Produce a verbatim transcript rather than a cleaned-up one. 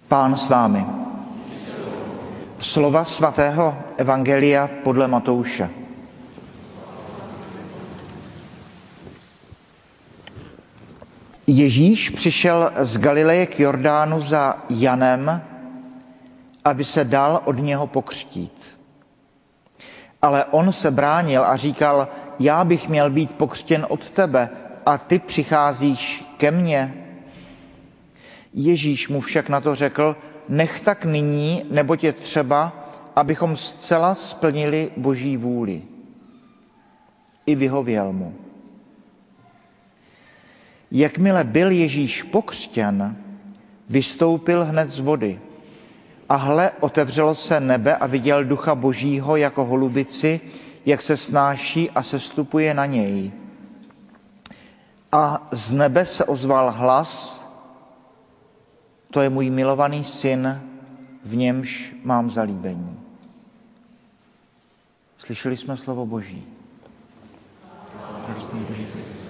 Pán s vámi. Slova svatého evangelia podle Matouše. Ježíš přišel z Galileje k Jordánu za Janem, aby se dal od něho pokřtít. Ale on se bránil a říkal, já bych měl být pokřtěn od tebe a ty přicházíš ke mně. Ježíš mu však na to řekl, nech tak nyní, neboť je třeba, abychom zcela splnili Boží vůli. I vyhověl mu. Jakmile byl Ježíš pokřtěn, vystoupil hned z vody. A hle, otevřelo se nebe a viděl Ducha Božího jako holubici, jak se snáší a sestupuje na něj. A z nebe se ozval hlas, to je můj milovaný syn, v němž mám zalíbení. Slyšeli jsme slovo Boží. Boží.